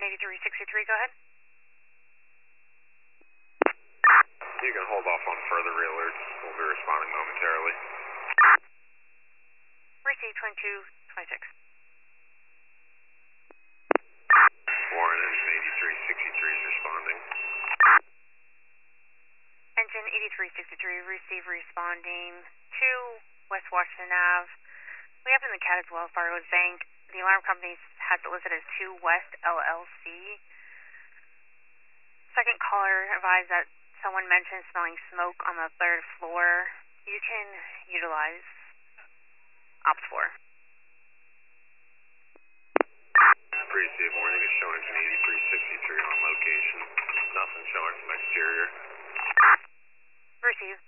8363, go ahead. You can hold off on further re-alerts. We'll be responding momentarily. Receive 2226. Warren, engine 8363 is responding. Engine 8363, receive responding to West Washington Ave. We have in the CAT as well, Fargo's Bank. The alarm company has it listed as 2 West LLC. Second caller advised that someone mentioned smelling smoke on the 3rd floor. You can utilize Ops 4. Receive warning is showing engine 8363 on location. Nothing showing from exterior. Receive.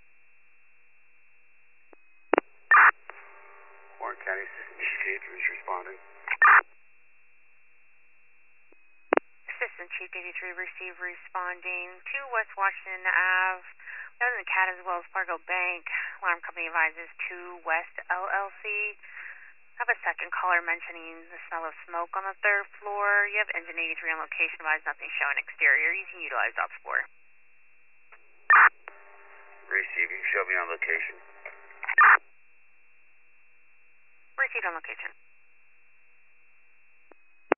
Warren County Assistant Chief 83 is responding. Assistant Chief 83, receive responding to West Washington Ave. We have in the CAT as well as Fargo Bank. Alarm company advises 2 West LLC. I have a second caller mentioning the smell of smoke on the 3rd floor. You have engine 83 on location, advised nothing showing exterior. You can utilize Ops 4. Receiving, show me on location. Received on location.